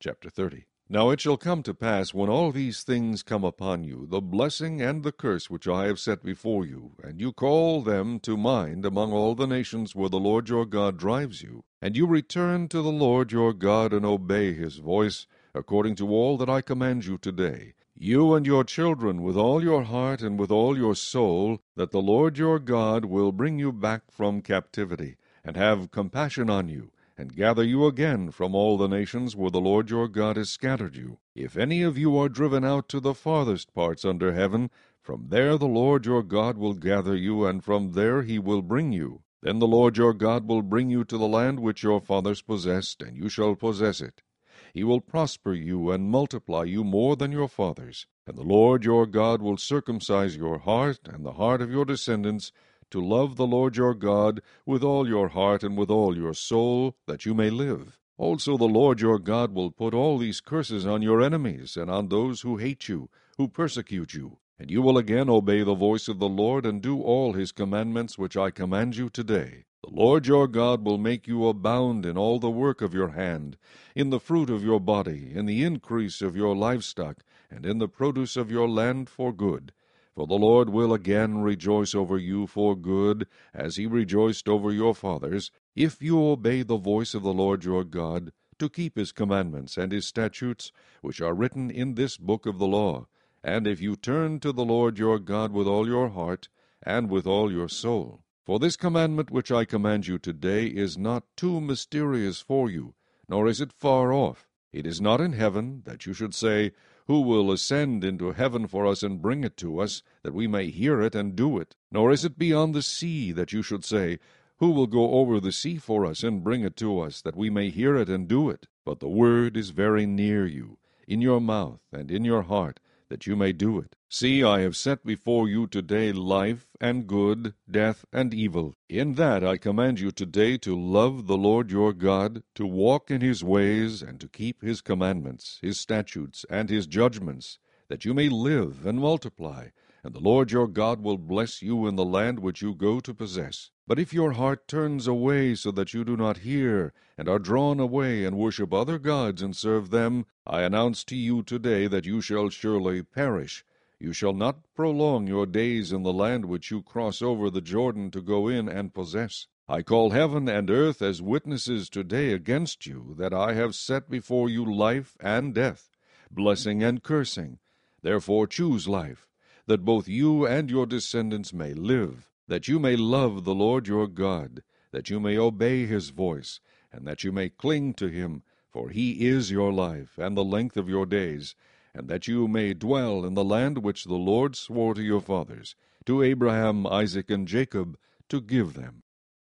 Chapter 30. Now it shall come to pass, when all these things come upon you, the blessing and the curse which I have set before you, and you call them to mind among all the nations where the Lord your God drives you, and you return to the Lord your God, and obey his voice, according to all that I command you today, you and your children with all your heart and with all your soul, that the Lord your God will bring you back from captivity, and have compassion on you, and gather you again from all the nations where the Lord your God has scattered you. If any of you are driven out to the farthest parts under heaven, from there the Lord your God will gather you, and from there he will bring you. Then the Lord your God will bring you to the land which your fathers possessed, and you shall possess it. He will prosper you and multiply you more than your fathers. And the Lord your God will circumcise your heart and the heart of your descendants, to love the Lord your God with all your heart and with all your soul, that you may live. Also the Lord your God will put all these curses on your enemies, and on those who hate you, who persecute you. And you will again obey the voice of the Lord, and do all his commandments which I command you today. The Lord your God will make you abound in all the work of your hand, in the fruit of your body, in the increase of your livestock, and in the produce of your land for good. For the Lord will again rejoice over you for good, as he rejoiced over your fathers, if you obey the voice of the Lord your God, to keep his commandments and his statutes, which are written in this book of the law, and if you turn to the Lord your God with all your heart, and with all your soul. For this commandment which I command you today is not too mysterious for you, nor is it far off. It is not in heaven, that you should say, Who will ascend into heaven for us and bring it to us, that we may hear it and do it? Nor is it beyond the sea, that you should say, Who will go over the sea for us and bring it to us, that we may hear it and do it? But the word is very near you, in your mouth and in your heart, that you may do it. See, I have set before you today life and good, death and evil. In that I command you today to love the Lord your God, to walk in his ways, and to keep his commandments, his statutes, and his judgments, that you may live and multiply, and the Lord your God will bless you in the land which you go to possess. But if your heart turns away so that you do not hear, and are drawn away and worship other gods and serve them, I announce to you today that you shall surely perish. You shall not prolong your days in the land which you cross over the Jordan to go in and possess. I call heaven and earth as witnesses today against you, that I have set before you life and death, blessing and cursing. Therefore choose life, that both you and your descendants may live, that you may love the Lord your God, that you may obey his voice, and that you may cling to him, for he is your life and the length of your days, and that you may dwell in the land which the Lord swore to your fathers, to Abraham, Isaac, and Jacob, to give them.